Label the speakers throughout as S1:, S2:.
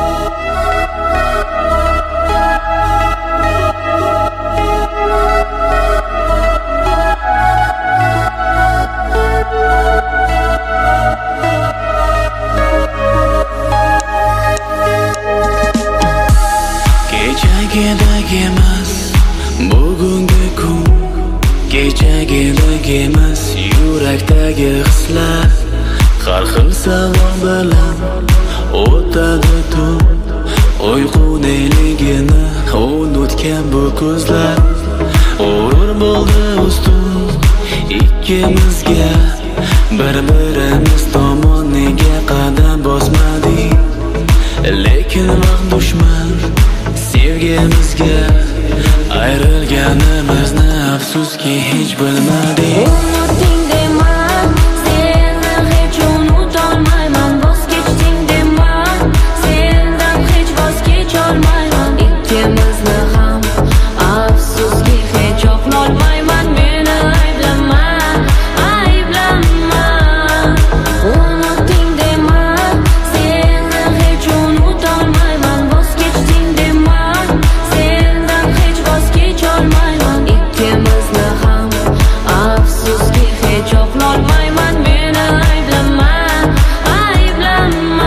S1: Kechagidagi emas bugungi kun, kechagidagi emas yurakdagi hislar. Har xil savol bilan o'tadi tun, uyqudeligini unutgan bu ko'zlar. G'urur bo'ldi ustun ikkimizga, bir-birimiz tomon nega qadam bosmadik? Lekin vaqt dushman sevgimizga, ayrilganimizni afsuski hech bilmadik.
S2: Unuting dema, seni hech unutolmayman. Voz kechding dema, sendan hech voz kecholmayman. Ikkimizni ham afsuski hech oqlolmayman. Meni ayblama, ayblama. Unuting dema, seni hech unutolmayman. Voz kechding dema, sendan hech voz kecholmayman. Ikkimizni ham afsuski hech oqlolmayman. Meni ayblama, ayblama.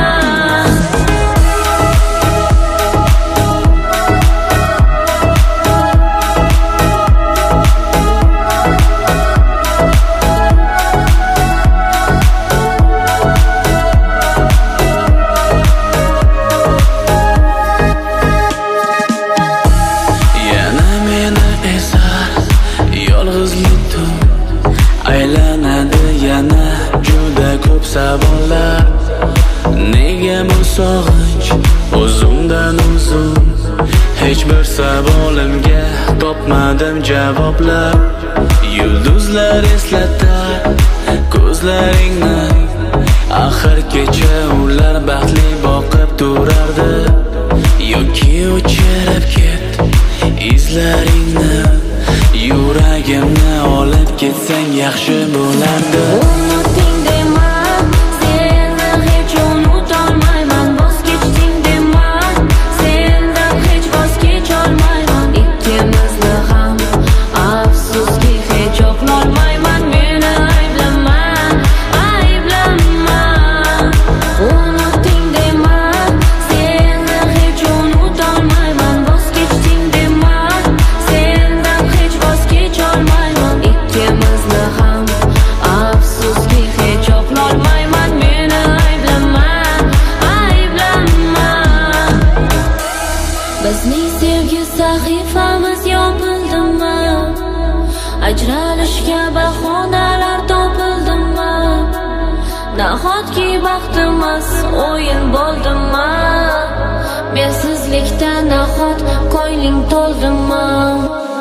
S1: Yana meni esar yolg'izlik tun, aylanadi yana juda ko'p savollar. Nega bu sog'inch o'zimdan uzun? Hech bir savolimga topmadim javoblar. Yulduzlar eslatar ko'zlaringni, axir kecha ular baxtli boqib turardi. Yoki o'chirib ket izlaringni, yuragimni olib ketsang yaxshi bo'lardi.
S2: Unuting dema, seni hech unutolmayman. Voz kechding dema, sendan hech voz kecholmayman. Ikkimizni ham afsuski hech oqlolmayman. Meni ayblama, ayblama. Unuting dema, seni hech unutolmayman. Voz kechding dema, sendan hech voz kecholmayman. Ikkimizni ham afsuski hech oqlolmayman. Meni ayblama, ayblama. Bizning sevgi sahifamiz yopildimi? Ajralishga bahonalar topildimi? Nahotki baxtimiz o'yin bo'ldimi? Mensizlikda nahot ko'ngling to'ldimi?